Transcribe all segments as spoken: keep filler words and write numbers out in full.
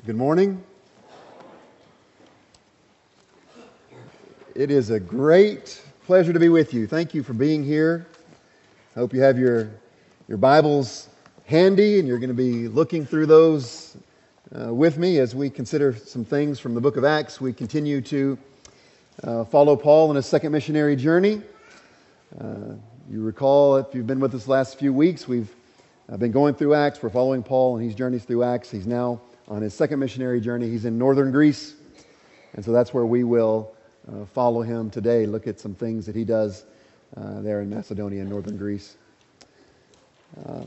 Good morning. It is a great pleasure to be with you. Thank you for being here. I hope you have your, your Bibles handy and you're going to be looking through those uh, with me as we consider some things from the book of Acts. We continue to uh, follow Paul in his second missionary journey. Uh, you recall, if you've been with us the last few weeks, we've uh, been going through Acts. We're following Paul and his journeys through Acts. He's now on his second missionary journey. He's in northern Greece, and so that's where we will uh, follow him today, look at some things that he does uh, there in Macedonia and northern Greece. Uh,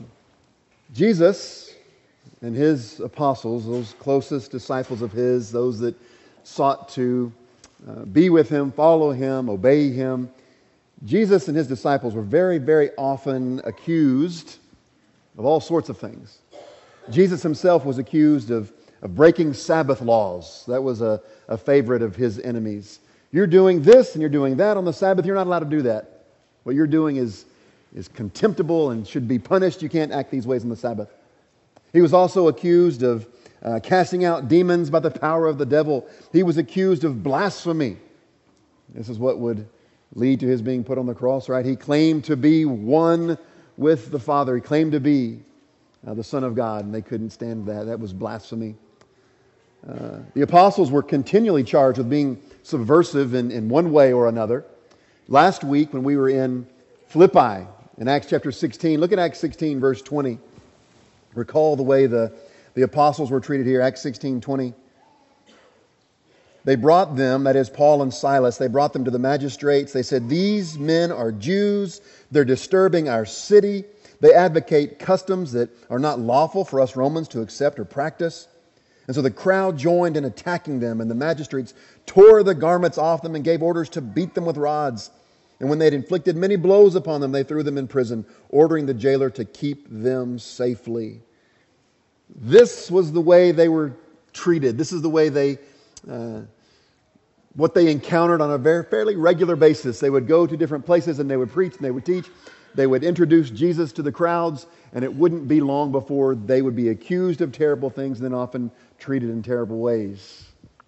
Jesus and his apostles, those closest disciples of his, those that sought to uh, be with him, follow him, obey him, Jesus and his disciples were very, very often accused of all sorts of things. Jesus himself was accused of, of breaking Sabbath laws. That was a, a favorite of his enemies. You're doing this and you're doing that on the Sabbath. You're not allowed to do that. What you're doing is, is contemptible and should be punished. You can't act these ways on the Sabbath. He was also accused of uh, casting out demons by the power of the devil. He was accused of blasphemy. This is what would lead to his being put on the cross, right? He claimed to be one with the Father. He claimed to be Uh, the Son of God, and they couldn't stand that. That was blasphemy. Uh, the apostles were continually charged with being subversive in, in one way or another. Last week when we were in Philippi, in Acts chapter sixteen, look at Acts sixteen verse twenty. Recall the way the, the apostles were treated here. Acts sixteen twenty. They brought them, that is Paul and Silas, they brought them to the magistrates. They said, "These men are Jews. They're disturbing our city. They advocate customs that are not lawful for us Romans to accept or practice." And so the crowd joined in attacking them, and the magistrates tore the garments off them and gave orders to beat them with rods. And when they had inflicted many blows upon them, they threw them in prison, ordering the jailer to keep them safely. This was the way they were treated. This is the way they, uh, what they encountered on a very fairly regular basis. They would go to different places and they would preach and they would teach. They would introduce Jesus to the crowds, and it wouldn't be long before they would be accused of terrible things and then often treated in terrible ways.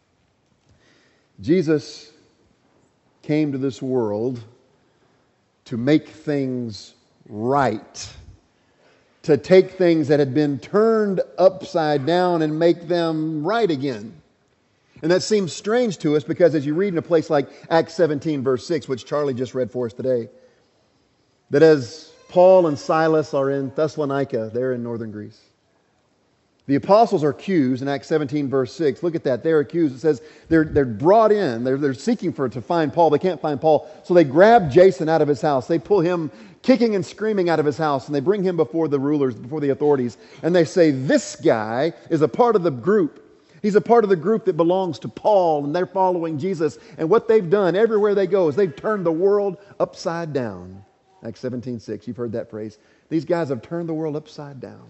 Jesus came to this world to make things right, to take things that had been turned upside down and make them right again. And that seems strange to us because as you read in a place like Acts seventeen verse six, which Charlie just read for us today, that as Paul and Silas are in Thessalonica, they're in northern Greece. The apostles are accused in Acts seventeen verse six. Look at that. They're accused. It says they're, they're brought in. They're, they're seeking for to find Paul. They can't find Paul. So they grab Jason out of his house. They pull him kicking and screaming out of his house. And they bring him before the rulers, before the authorities. And they say, "This guy is a part of the group. He's a part of the group that belongs to Paul. And they're following Jesus. And what they've done everywhere they go is they've turned the world upside down." Acts seventeen six, you've heard that phrase. These guys have turned the world upside down.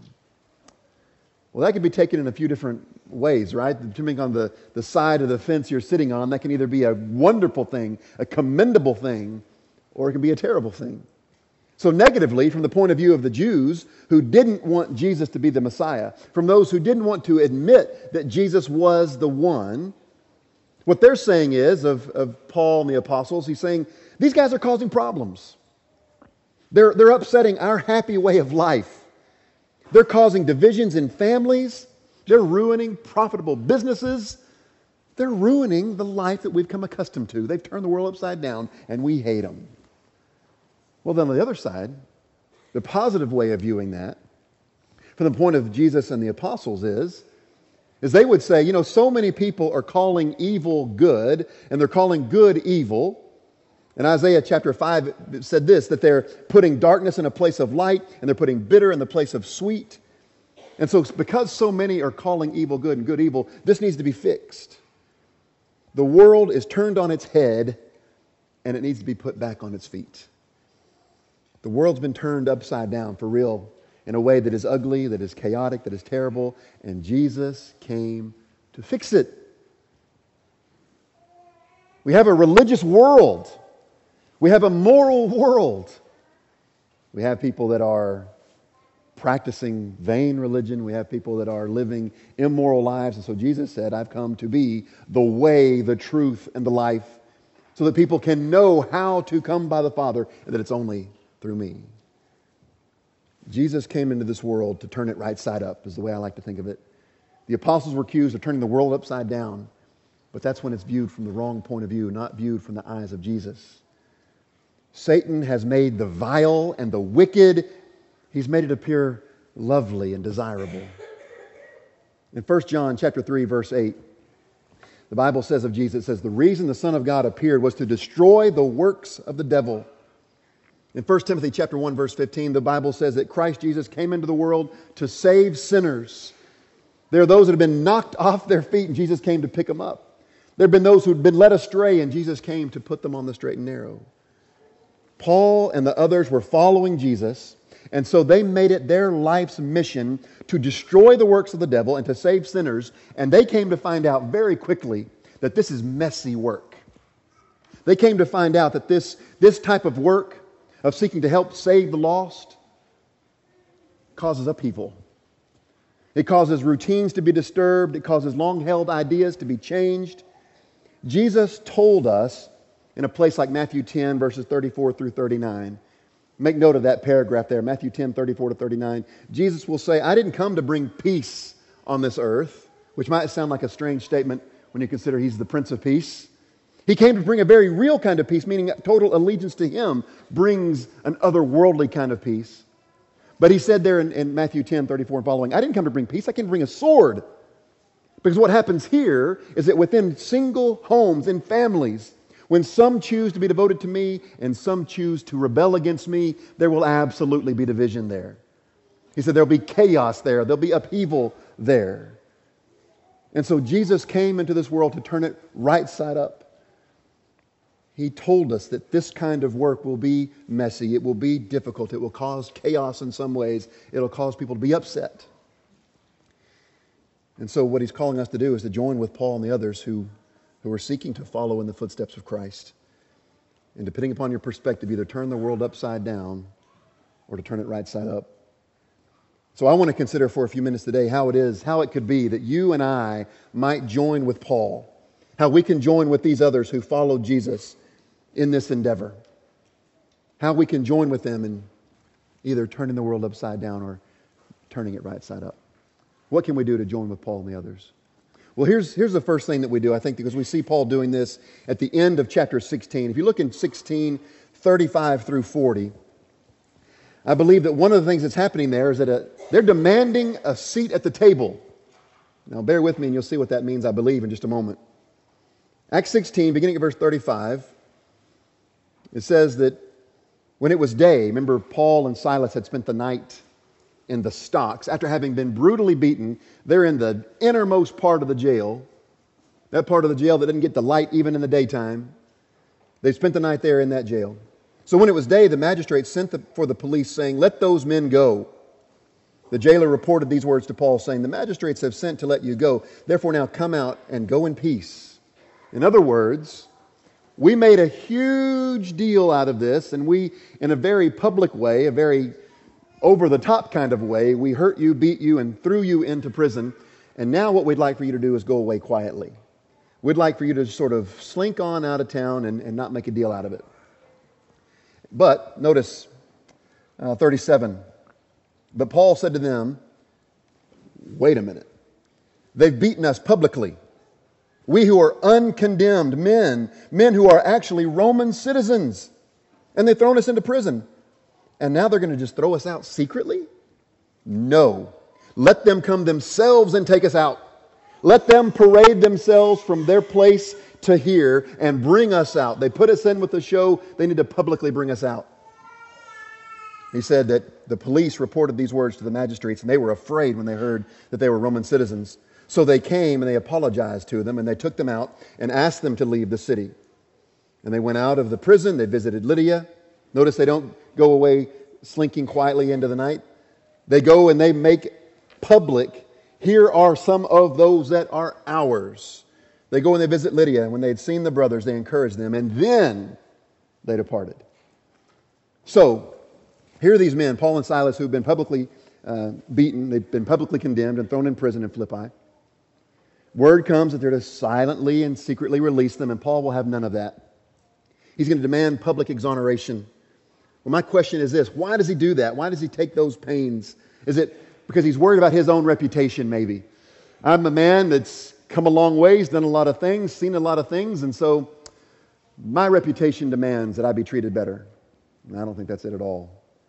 Well, that could be taken in a few different ways, right? Depending on the, the side of the fence you're sitting on, that can either be a wonderful thing, a commendable thing, or it can be a terrible thing. So negatively, from the point of view of the Jews who didn't want Jesus to be the Messiah, from those who didn't want to admit that Jesus was the one, what they're saying is, of, of Paul and the apostles, he's saying, these guys are causing problems. They're, they're upsetting our happy way of life. They're causing divisions in families. They're ruining profitable businesses. They're ruining the life that we've come accustomed to. They've turned the world upside down, and we hate them. Well, then on the other side, the positive way of viewing that, from the point of Jesus and the apostles is, is they would say, you know, so many people are calling evil good, and they're calling good evil. And Isaiah chapter five said this, that they're putting darkness in a place of light, and they're putting bitter in the place of sweet. And so because so many are calling evil good and good evil, this needs to be fixed. The world is turned on its head, and it needs to be put back on its feet. The world's been turned upside down for real in a way that is ugly, that is chaotic, that is terrible, and Jesus came to fix it. We have a religious world. We have a moral world. We have people that are practicing vain religion. We have people that are living immoral lives. And so Jesus said, I've come to be the way, the truth, and the life, so that people can know how to come by the Father, and that it's only through me. Jesus came into this world to turn it right side up, is the way I like to think of it. The apostles were accused of turning the world upside down, but that's when it's viewed from the wrong point of view, not viewed from the eyes of Jesus. Satan has made the vile and the wicked, he's made it appear lovely and desirable. In First John chapter three, verse eight, the Bible says of Jesus, it says, the reason the Son of God appeared was to destroy the works of the devil. In First Timothy chapter one, verse fifteen, the Bible says that Christ Jesus came into the world to save sinners. There are those that have been knocked off their feet, and Jesus came to pick them up. There have been those who had been led astray, and Jesus came to put them on the straight and narrow. Paul and the others were following Jesus, and so they made it their life's mission to destroy the works of the devil and to save sinners, and they came to find out very quickly that this is messy work. They came to find out that this, this type of work of seeking to help save the lost causes upheaval. It causes routines to be disturbed. It causes long-held ideas to be changed. Jesus told us in a place like Matthew ten, verses thirty-four through thirty-nine. Make note of that paragraph there, Matthew ten, thirty-four to thirty-nine. Jesus will say, I didn't come to bring peace on this earth, which might sound like a strange statement when you consider He's the Prince of Peace. He came to bring a very real kind of peace, meaning total allegiance to Him brings an otherworldly kind of peace. But He said there in, in Matthew ten, thirty-four and following, I didn't come to bring peace, I came to bring a sword. Because what happens here is that within single homes and families, when some choose to be devoted to me and some choose to rebel against me, there will absolutely be division there. He said there'll be chaos there. There'll be upheaval there. And so Jesus came into this world to turn it right side up. He told us that this kind of work will be messy. It will be difficult. It will cause chaos in some ways. It'll cause people to be upset. And so what He's calling us to do is to join with Paul and the others who who are seeking to follow in the footsteps of Christ. And depending upon your perspective, either turn the world upside down or to turn it right side up. So I want to consider for a few minutes today how it is, how it could be that you and I might join with Paul, how we can join with these others who followed Jesus in this endeavor, how we can join with them in either turning the world upside down or turning it right side up. What can we do to join with Paul and the others? Well, here's, here's the first thing that we do, I think, because we see Paul doing this at the end of chapter sixteen. If you look in sixteen, thirty-five through forty, I believe that one of the things that's happening there is that a, they're demanding a seat at the table. Now, bear with me and you'll see what that means, I believe, in just a moment. Acts sixteen, beginning at verse thirty-five, it says that when it was day, remember Paul and Silas had spent the night in the stocks. After having been brutally beaten, they're in the innermost part of the jail, that part of the jail that didn't get the light even in the daytime. They spent the night there in that jail. So when it was day, the magistrates sent the, for the police, saying, let those men go. The jailer reported these words to Paul, saying, the magistrates have sent to let you go. Therefore now come out and go in peace. In other words, we made a huge deal out of this, and we, in a very public way, a very over-the-top kind of way, we hurt you, beat you, and threw you into prison. And now what we'd like for you to do is go away quietly. We'd like for you to sort of slink on out of town and, and not make a deal out of it. But, notice, uh, thirty-seven. But Paul said to them, wait a minute. They've beaten us publicly. We who are uncondemned men, men who are actually Roman citizens, and they've thrown us into prison. And now they're going to just throw us out secretly? No. Let them come themselves and take us out. Let them parade themselves from their place to here and bring us out. They put us in with the show. They need to publicly bring us out. He said that the police reported these words to the magistrates, and they were afraid when they heard that they were Roman citizens. So they came and they apologized to them, and they took them out and asked them to leave the city. And they went out of the prison. They visited Lydia. Notice they don't go away slinking quietly into the night. They go and they make public, here are some of those that are ours. They go and they visit Lydia, and when they had seen the brothers, they encouraged them, and then they departed. So, here are these men, Paul and Silas, who've been publicly uh, beaten. They've been publicly condemned and thrown in prison in Philippi. Word comes that they're to silently and secretly release them, and Paul will have none of that. He's going to demand public exoneration. Well, my question is this: why does he do that? Why does he take those pains? Is it because he's worried about his own reputation, maybe? I'm a man that's come a long ways, done a lot of things, seen a lot of things, and so my reputation demands that I be treated better. And I don't think that's it at all.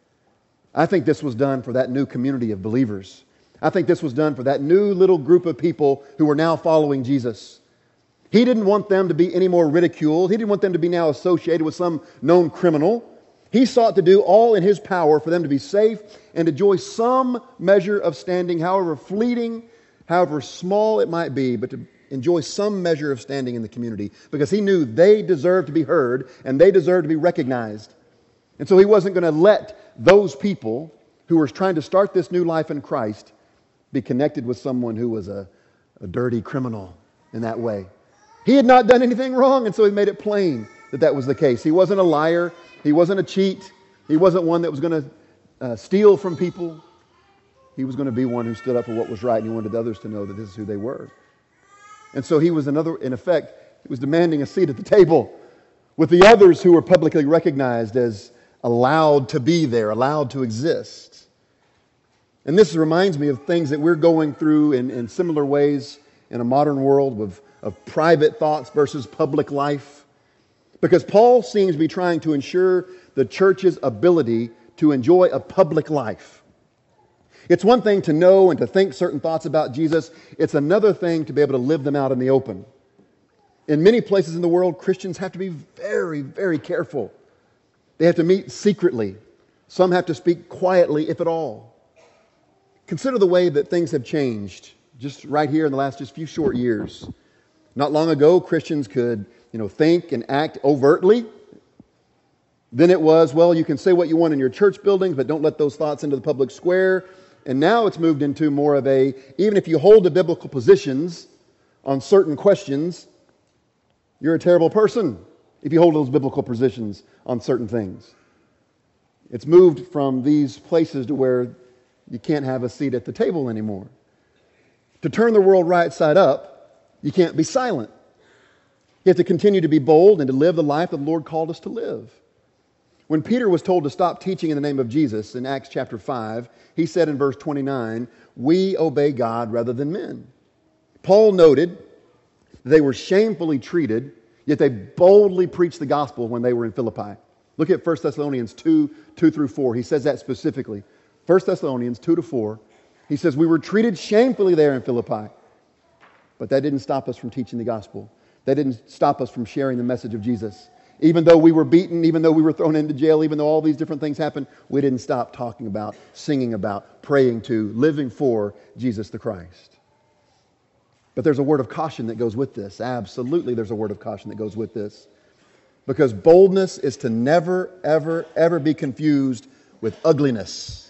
I think this was done for that new community of believers. I think this was done for that new little group of people who were now following Jesus. He didn't want them to be any more ridiculed. He didn't want them to be now associated with some known criminal. He sought to do all in His power for them to be safe and enjoy some measure of standing, however fleeting, however small it might be, but to enjoy some measure of standing in the community, because He knew they deserved to be heard and they deserved to be recognized. And so He wasn't going to let those people who were trying to start this new life in Christ be connected with someone who was a, a dirty criminal in that way. He had not done anything wrong, and so He made it plain that that was the case. He wasn't a liar. He wasn't a cheat. He wasn't one that was going to uh, steal from people. He was going to be one who stood up for what was right, and He wanted others to know that this is who they were. And so He was another, in effect, He was demanding a seat at the table with the others who were publicly recognized as allowed to be there, allowed to exist. And this reminds me of things that we're going through in, in similar ways in a modern world of, of private thoughts versus public life. Because Paul seems to be trying to ensure the church's ability to enjoy a public life. It's one thing to know and to think certain thoughts about Jesus. It's another thing to be able to live them out in the open. In many places in the world, Christians have to be very, very careful. They have to meet secretly. Some have to speak quietly, if at all. Consider the way that things have changed just right here in the last just few short years. Not long ago, Christians could, you know, think and act overtly. Then it was, well, you can say what you want in your church buildings, but don't let those thoughts into the public square. And now it's moved into more of a, even if you hold the biblical positions on certain questions, you're a terrible person if you hold those biblical positions on certain things. It's moved from these places to where you can't have a seat at the table anymore. To turn the world right side up, you can't be silent. You have to continue to be bold and to live the life that the Lord called us to live. When Peter was told to stop teaching in the name of Jesus in Acts chapter five, he said in verse twenty-nine, "We obey God rather than men." Paul noted they were shamefully treated, yet they boldly preached the gospel when they were in Philippi. Look at First Thessalonians two, two through four. He says that specifically. First Thessalonians two to four. He says, "We were treated shamefully there in Philippi, but that didn't stop us from teaching the gospel. That didn't stop us from sharing the message of Jesus. Even though we were beaten, even though we were thrown into jail, even though all these different things happened, we didn't stop talking about, singing about, praying to, living for Jesus the Christ." But there's a word of caution that goes with this. Absolutely, there's a word of caution that goes with this. Because boldness is to never, ever, ever be confused with ugliness.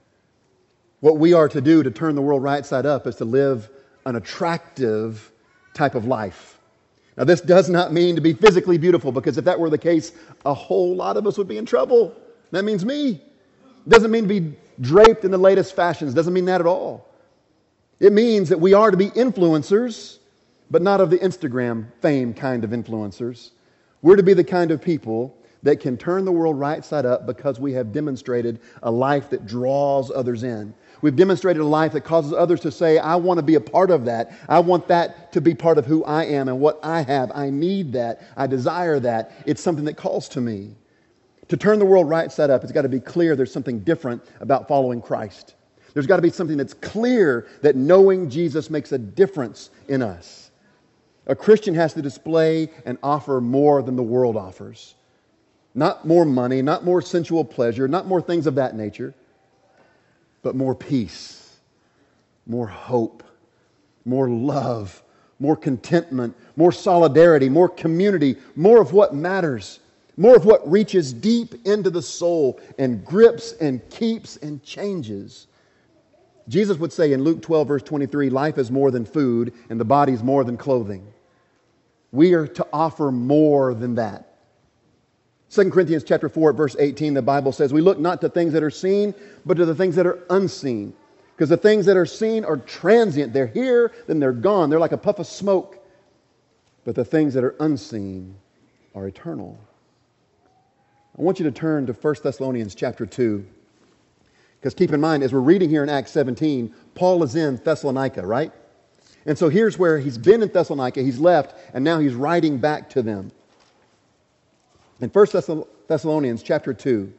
What we are to do to turn the world right side up is to live an attractive type of life. Now, this does not mean to be physically beautiful, because if that were the case, a whole lot of us would be in trouble. That means me. It doesn't mean to be draped in the latest fashions. It doesn't mean that at all. It means that we are to be influencers, but not of the Instagram fame kind of influencers. We're to be the kind of people that can turn the world right side up because we have demonstrated a life that draws others in. We've demonstrated a life that causes others to say, "I want to be a part of that. I want that to be part of who I am and what I have. I need that. I desire that. It's something that calls to me." To turn the world right side up, it's got to be clear there's something different about following Christ. There's got to be something that's clear that knowing Jesus makes a difference in us. A Christian has to display and offer more than the world offers. Not more money, not more sensual pleasure, not more things of that nature, but more peace, more hope, more love, more contentment, more solidarity, more community, more of what matters, more of what reaches deep into the soul and grips and keeps and changes. Jesus would say in Luke twelve, verse twenty-three, "Life is more than food, and the body is more than clothing." We are to offer more than that. Second Corinthians chapter four, verse eighteen, the Bible says, we look not to things that are seen, but to the things that are unseen. Because the things that are seen are transient. They're here, then they're gone. They're like a puff of smoke. But the things that are unseen are eternal. I want you to turn to First Thessalonians chapter two. Because keep in mind, as we're reading here in Acts seventeen, Paul is in Thessalonica, right? And so here's where he's been in Thessalonica, he's left, and now he's writing back to them. In First Thessalonians chapter two,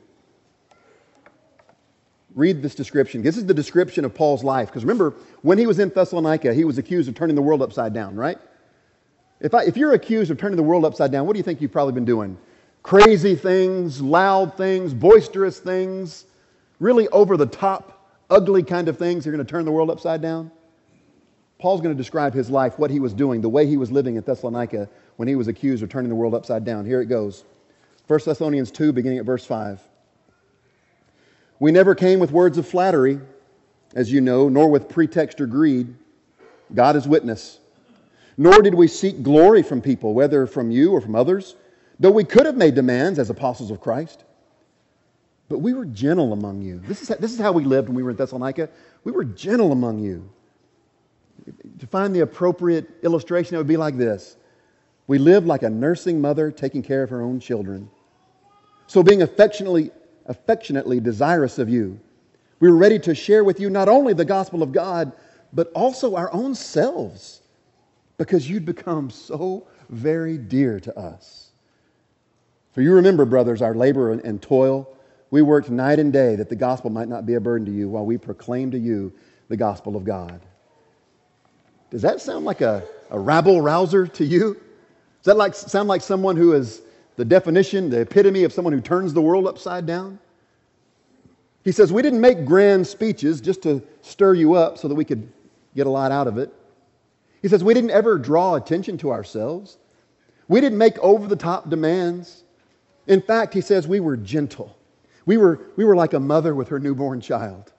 read this description. This is the description of Paul's life. Because remember, when he was in Thessalonica, he was accused of turning the world upside down, right? If, I, if you're accused of turning the world upside down, what do you think you've probably been doing? Crazy things, loud things, boisterous things, really over-the-top, ugly kind of things. You're going to turn the world upside down? Paul's going to describe his life, what he was doing, the way he was living in Thessalonica when he was accused of turning the world upside down. Here it goes. First Thessalonians two, beginning at verse five. We never came with words of flattery, as you know, nor with pretext or greed. God is witness. Nor did we seek glory from people, whether from you or from others, though we could have made demands as apostles of Christ. But we were gentle among you. This is, this is how we lived when we were in Thessalonica. We were gentle among you. To find the appropriate illustration, it would be like this. We lived like a nursing mother taking care of her own children. So being affectionately, affectionately desirous of you, we were ready to share with you not only the gospel of God, but also our own selves, because you'd become so very dear to us. For you remember, brothers, our labor and toil. We worked night and day that the gospel might not be a burden to you while we proclaim to you the gospel of God. Does that sound like a, a rabble-rouser to you? Does that like, sound like someone who is the definition, the epitome of someone who turns the world upside down? He says, we didn't make grand speeches just to stir you up so that we could get a lot out of it. He says, we didn't ever draw attention to ourselves. We didn't make over-the-top demands. In fact, he says, we were gentle. We were, we were like a mother with her newborn child.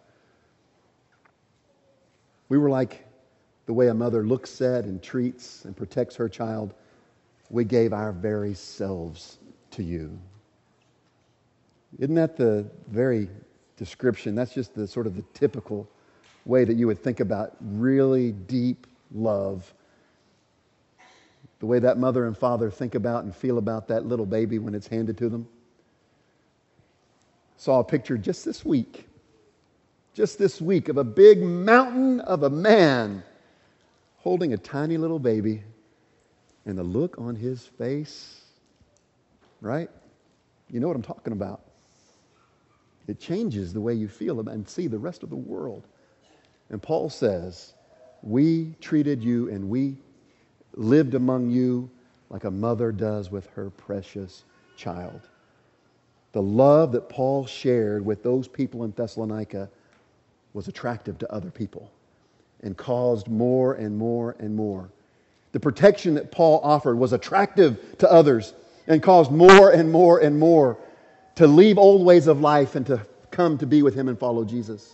We were like the way a mother looks at and treats and protects her child. We gave our very selves to you. Isn't that the very description? That's just the sort of the typical way that you would think about really deep love. The way that mother and father think about and feel about that little baby when it's handed to them. Saw a picture just this week, just this week, of a big mountain of a man holding a tiny little baby, and the look on his face, right? You know what I'm talking about. It changes the way you feel and see the rest of the world. And Paul says, we treated you and we lived among you like a mother does with her precious child. The love that Paul shared with those people in Thessalonica was attractive to other people and caused more and more and more. The protection that Paul offered was attractive to others and caused more and more and more to leave old ways of life and to come to be with Him and follow Jesus.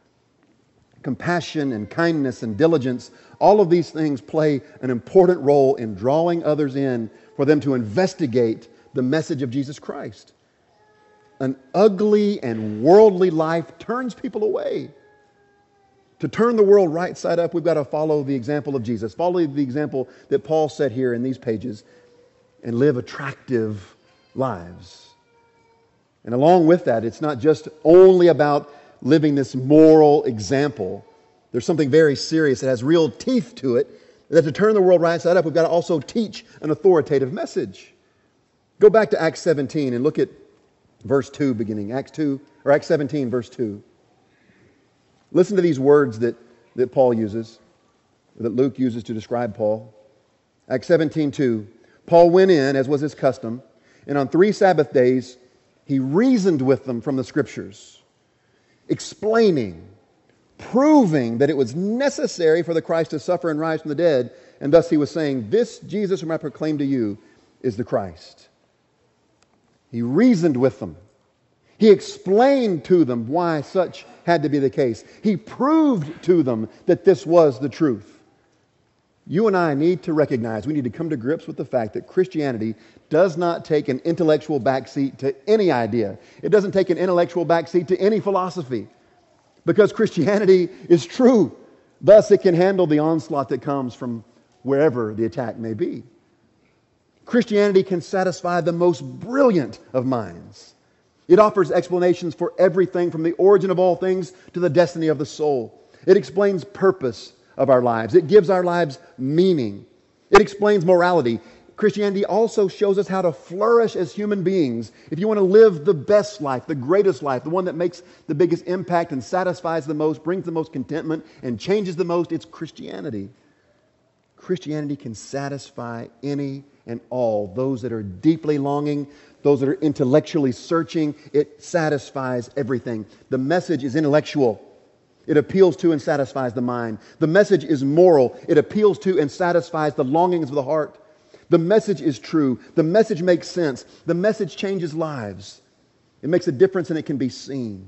Compassion and kindness and diligence, all of these things play an important role in drawing others in for them to investigate the message of Jesus Christ. An ugly and worldly life turns people away. To turn the world right side up, we've got to follow the example of Jesus. Follow the example that Paul set here in these pages and live attractive lives. And along with that, it's not just only about living this moral example. There's something very serious that has real teeth to it, that to turn the world right side up, we've got to also teach an authoritative message. Go back to Acts seventeen and look at verse two beginning. Acts two, or Acts seventeen, verse two. Listen to these words that, that Paul uses, that Luke uses to describe Paul. Acts seventeen two. Paul went in, as was his custom, and on three Sabbath days he reasoned with them from the Scriptures, explaining, proving that it was necessary for the Christ to suffer and rise from the dead. And thus he was saying, this Jesus whom I proclaim to you is the Christ. He reasoned with them. He explained to them why such had to be the case. He proved to them that this was the truth. You and I need to recognize, we need to come to grips with the fact that Christianity does not take an intellectual backseat to any idea. It doesn't take an intellectual backseat to any philosophy. Because Christianity is true. Thus, it can handle the onslaught that comes from wherever the attack may be. Christianity can satisfy the most brilliant of minds. It offers explanations for everything from the origin of all things to the destiny of the soul. It explains purpose of our lives. It gives our lives meaning. It explains morality. Christianity also shows us how to flourish as human beings. If you want to live the best life, the greatest life, the one that makes the biggest impact and satisfies the most, brings the most contentment and changes the most, it's Christianity. Christianity can satisfy any and all, those that are deeply longing, those that are intellectually searching. It satisfies everything. The message is intellectual. It appeals to and satisfies the mind. The message is moral. It appeals to and satisfies the longings of the heart. The message is true. The message makes sense. The message changes lives. It makes a difference and it can be seen.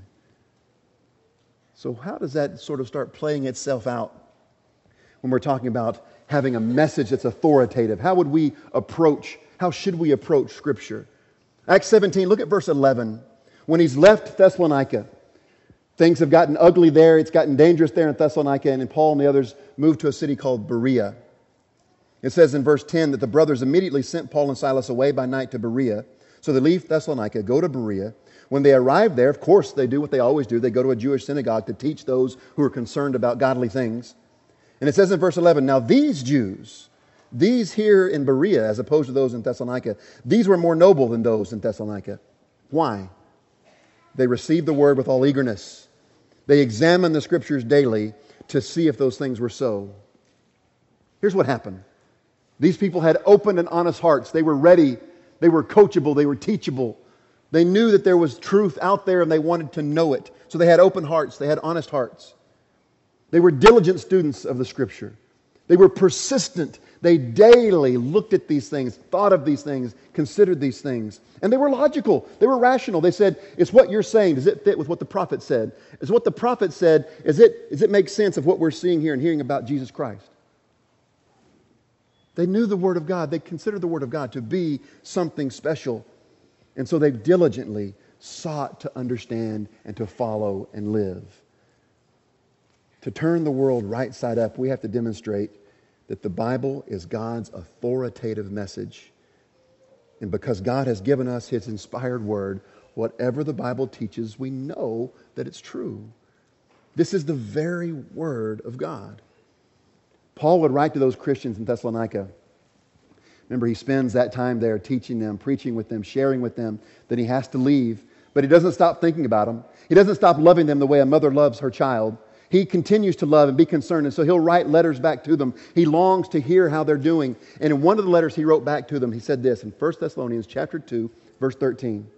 So how does that sort of start playing itself out when we're talking about having a message that's authoritative? How would we approach, how should we approach Scripture? Acts seventeen, look at verse eleven. When he's left Thessalonica, things have gotten ugly there. It's gotten dangerous there in Thessalonica, and Paul and the others moved to a city called Berea. It says in verse ten that the brothers immediately sent Paul and Silas away by night to Berea. So they leave Thessalonica, go to Berea. When they arrive there, of course, they do what they always do. They go to a Jewish synagogue to teach those who are concerned about godly things. And it says in verse eleven, now these Jews, these here in Berea, as opposed to those in Thessalonica, these were more noble than those in Thessalonica. Why? They received the word with all eagerness. They examined the Scriptures daily to see if those things were so. Here's what happened. These people had open and honest hearts. They were ready. They were coachable. They were teachable. They knew that there was truth out there and they wanted to know it. So they had open hearts. They had honest hearts. They were diligent students of the Scripture. They were persistent. They daily looked at these things, thought of these things, considered these things. And they were logical. They were rational. They said, it's what you're saying. Does it fit with what the prophet said? Is what the prophet said, is it, does it make sense of what we're seeing here and hearing about Jesus Christ? They knew the Word of God. They considered the Word of God to be something special. And so they diligently sought to understand and to follow and live. To turn the world right side up, we have to demonstrate that the Bible is God's authoritative message. And because God has given us His inspired Word, whatever the Bible teaches, we know that it's true. This is the very Word of God. Paul would write to those Christians in Thessalonica. Remember, he spends that time there teaching them, preaching with them, sharing with them. Then he has to leave. But he doesn't stop thinking about them. He doesn't stop loving them the way a mother loves her child. He continues to love and be concerned. And so he'll write letters back to them. He longs to hear how they're doing. And in one of the letters he wrote back to them, he said this in First Thessalonians chapter two, verse thirteen.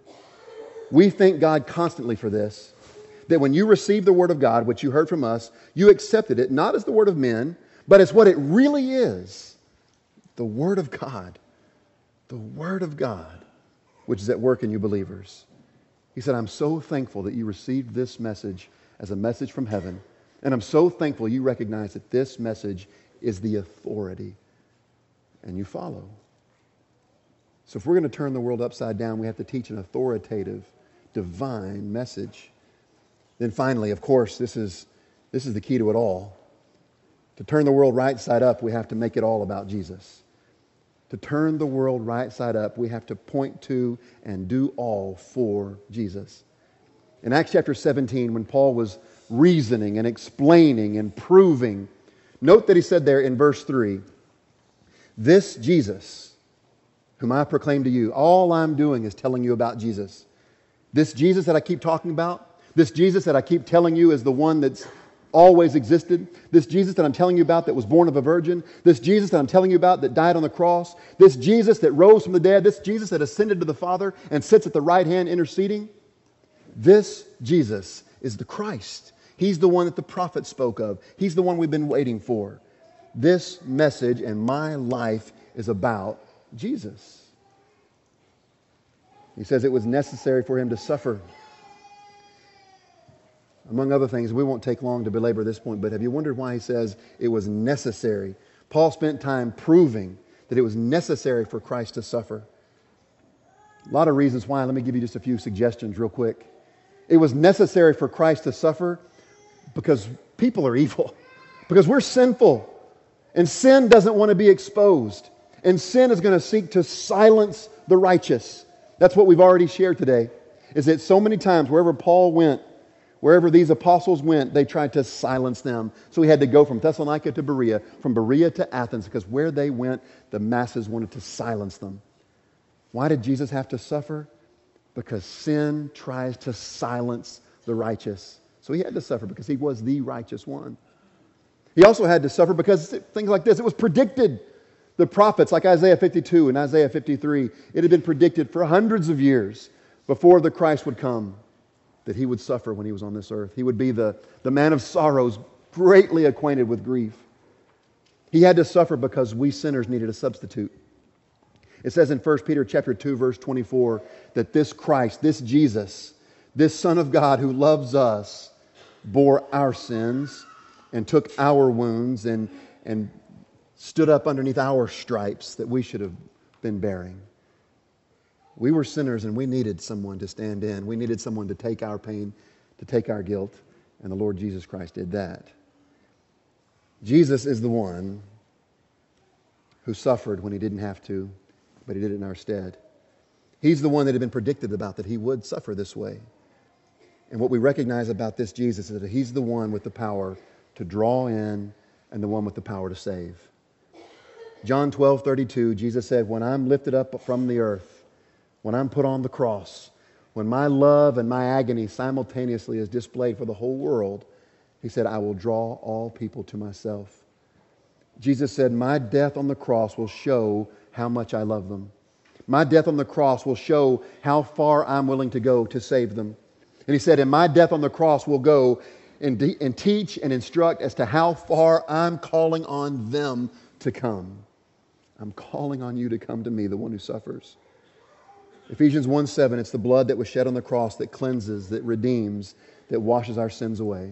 We thank God constantly for this, that when you received the Word of God, which you heard from us, you accepted it not as the word of men, but it's what it really is, the Word of God. The Word of God, which is at work in you believers. He said, I'm so thankful that you received this message as a message from heaven. And I'm so thankful you recognize that this message is the authority. And you follow. So if we're going to turn the world upside down, we have to teach an authoritative, divine message. Then finally, of course, this is, this is the key to it all. To turn the world right side up, we have to make it all about Jesus. To turn the world right side up, we have to point to and do all for Jesus. In Acts chapter seventeen, when Paul was reasoning and explaining and proving, note that he said there in verse three, this Jesus, whom I proclaim to you, all I'm doing is telling you about Jesus. This Jesus that I keep talking about, this Jesus that I keep telling you is the one that's always existed. This Jesus that I'm telling you about that was born of a virgin. This Jesus that I'm telling you about that died on the cross. This Jesus that rose from the dead. This Jesus that ascended to the Father and sits at the right hand interceding. This Jesus is the Christ. He's the one that the prophet spoke of. He's the one we've been waiting for. This message and my life is about Jesus. He says it was necessary for Him to suffer. Among other things, we won't take long to belabor this point, but have you wondered why he says it was necessary Paul spent time proving that it was necessary for Christ to suffer. A lot of reasons why. Let me give you just a few suggestions real quick. It was necessary for Christ to suffer because people are evil, because we're sinful, and sin doesn't want to be exposed, and sin is going to seek to silence the righteous. That's what we've already shared today, is that so many times wherever Paul went, wherever these apostles went, they tried to silence them. So he had to go from Thessalonica to Berea, from Berea to Athens, because where they went, the masses wanted to silence them. Why did Jesus have to suffer? Because sin tries to silence the righteous. So he had to suffer because he was the righteous one. He also had to suffer because things like this, it was predicted. The prophets like Isaiah fifty-two and Isaiah fifty-three, it had been predicted for hundreds of years before the Christ would come that he would suffer when he was on this earth. He would be the, the man of sorrows, greatly acquainted with grief. He had to suffer because we sinners needed a substitute. It says in First Peter chapter two, verse twenty-four, that this Christ, this Jesus, this Son of God who loves us, bore our sins and took our wounds and, and stood up underneath our stripes that we should have been bearing. We were sinners and we needed someone to stand in. We needed someone to take our pain, to take our guilt, and the Lord Jesus Christ did that. Jesus is the one who suffered when he didn't have to, but he did it in our stead. He's the one that had been predicted about, that he would suffer this way. And what we recognize about this Jesus is that he's the one with the power to draw in and the one with the power to save. John twelve thirty-two, Jesus said, when I'm lifted up from the earth, when I'm put on the cross, when my love and my agony simultaneously is displayed for the whole world, he said, I will draw all people to myself. Jesus said, my death on the cross will show how much I love them. My death on the cross will show how far I'm willing to go to save them. And he said, and my death on the cross will go and, de- and teach and instruct as to how far I'm calling on them to come. I'm calling on you to come to me, the one who suffers. Ephesians one seven, it's the blood that was shed on the cross that cleanses, that redeems, that washes our sins away.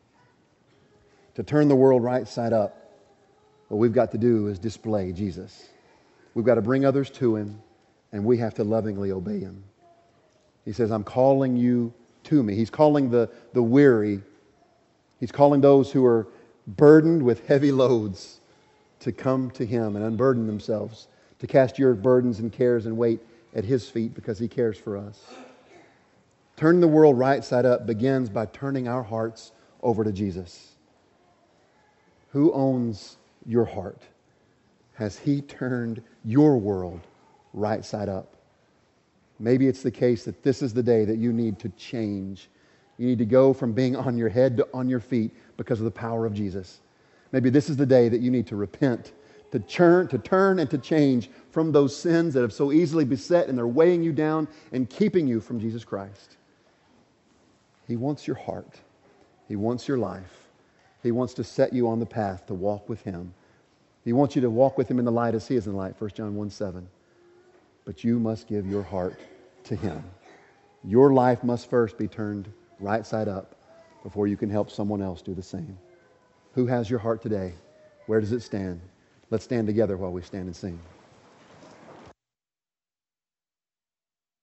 To turn the world right side up, what we've got to do is display Jesus. We've got to bring others to him, and we have to lovingly obey him. He says, I'm calling you to me. He's calling the, the weary. He's calling those who are burdened with heavy loads to come to him and unburden themselves, to cast your burdens and cares and weight at his feet because he cares for us. Turning the world right side up begins by turning our hearts over to Jesus. Who owns your heart? Has he turned your world right side up? Maybe it's the case that this is the day that you need to change. You need to go from being on your head to on your feet because of the power of Jesus. Maybe this is the day that you need to repent, to turn, to turn and to change from those sins that have so easily beset and they're weighing you down and keeping you from Jesus Christ. He wants your heart. He wants your life. He wants to set you on the path to walk with him. He wants you to walk with him in the light as he is in the light, First John one seven. But you must give your heart to him. Your life must first be turned right side up before you can help someone else do the same. Who has your heart today? Where does it stand? Let's stand together while we stand and sing.